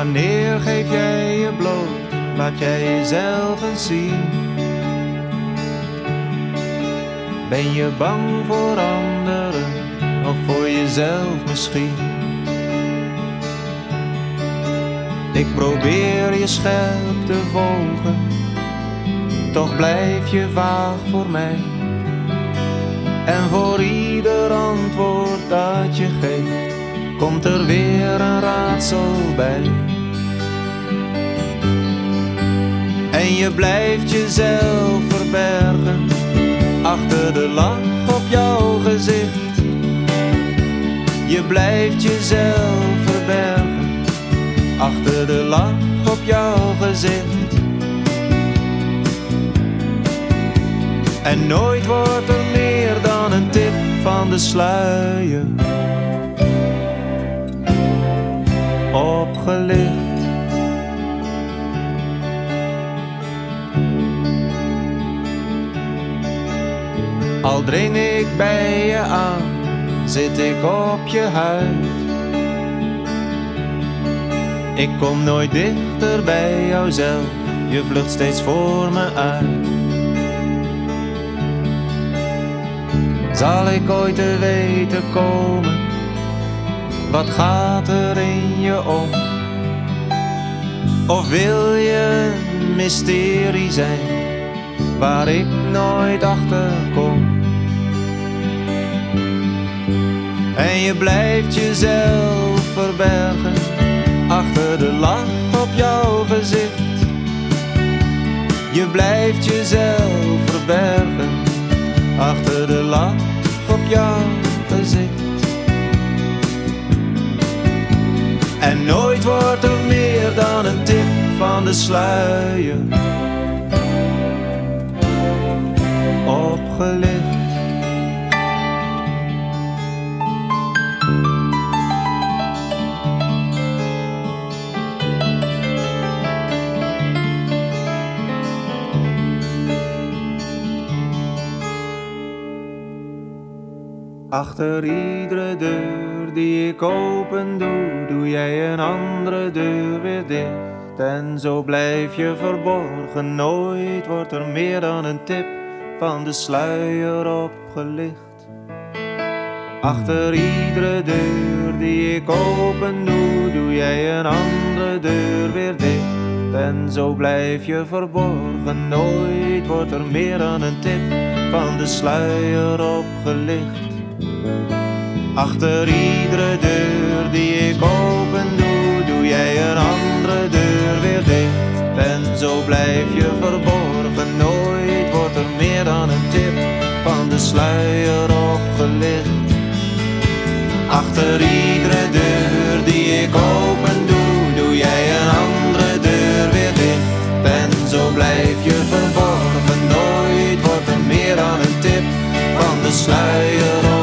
Wanneer geef jij je bloot, laat jij jezelf eens zien. Ben je bang voor anderen, of voor jezelf misschien? Ik probeer je scherp te volgen, toch blijf je vaag voor mij. En voor ieder antwoord dat je geeft, komt er weer een raadsel bij. En je blijft jezelf verbergen, achter de lach op jouw gezicht. Je blijft jezelf verbergen, achter de lach op jouw gezicht. En nooit wordt er meer dan een tip van de sluier opgelicht. Al dring ik bij je aan, zit ik op je huid. Ik kom nooit dichter bij jouzelf, je vlucht steeds voor me uit. Zal ik ooit te weten komen, wat gaat er in je om? Of wil je een mysterie zijn, waar ik nooit achter kom? En je blijft jezelf verbergen, achter de lach op jouw gezicht. Je blijft jezelf verbergen, achter de lach op jouw gezicht. En nooit wordt er meer dan een tip van de sluier opgelicht. Achter iedere deur die ik open doe, doe jij een andere deur weer dicht. En zo blijf je verborgen, nooit wordt er meer dan een tip van de sluier opgelicht. Achter iedere deur die ik open doe, doe jij een andere deur weer dicht. En zo blijf je verborgen, nooit wordt er meer dan een tip van de sluier opgelicht. Achter iedere deur die ik open doe, doe jij een andere deur weer dicht. En zo blijf je verborgen, nooit wordt er meer dan een tip van de sluier opgelicht. Achter iedere deur die ik open doe, doe jij een andere deur weer dicht. En zo blijf je verborgen, nooit wordt er meer dan een tip van de sluier opgelicht.